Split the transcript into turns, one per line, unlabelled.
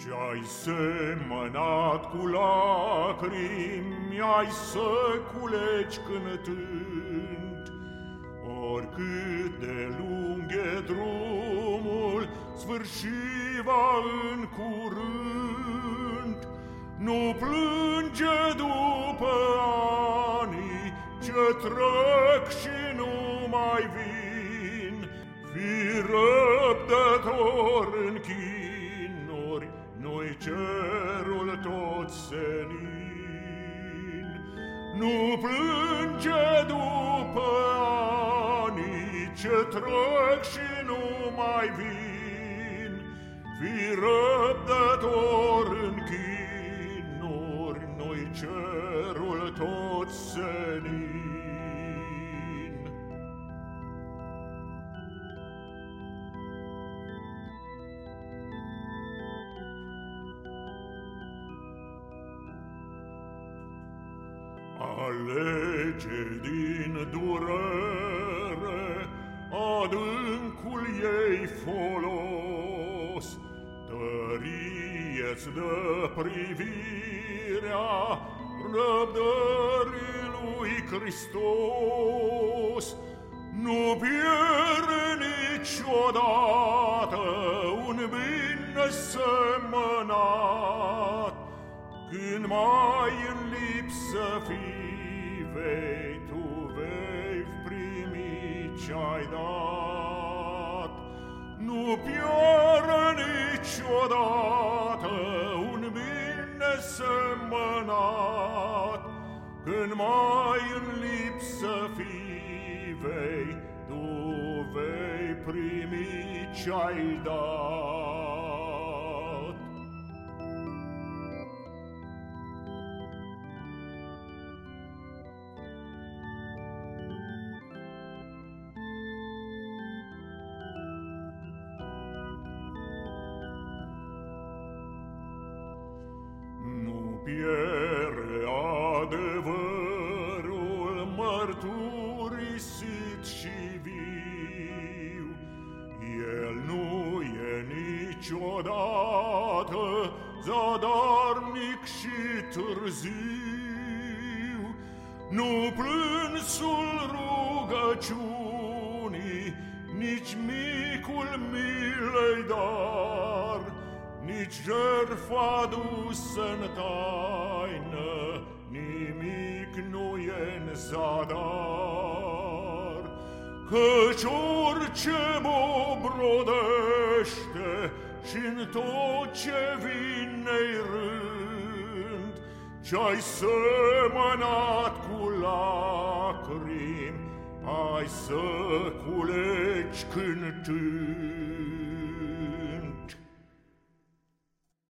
Ce-ai semănat cu lacrimi, ai să culegi cântând. Oricât de lung e drumul, sfârși va în curând. Nu plânge după anii ce trec și nu mai vin. Fii răbdător în chinuri, nu-i cerul tot senin. Nu plânge după anii ce trec și nu mai vin. Fii răbdător în chinuri, nu-i cerul tot senin. Alege din durere adâncul ei folos, tărie-ți dă privirea răbdării lui Hristos. Nu pierde niciodată un bine semănat. Când mai în lipsă fii, tu vei primi ce-ai dat. Nu pierde niciodată un bine semănat. Când mai în lipsă fii, tu vei primi ce-ai dat. Pierde adevărul mărturisit și viu. El nu e niciodată zadarnic și târziu. Nu plânsul rugăciunii, nici micul milei dar, nici jertfa dusă-n taină, nimic nu e-n zadar. Căci orice obrodește și-n tot ce vine-i rând, ce-ai semănat cu lacrimi, ai să culegi cântând.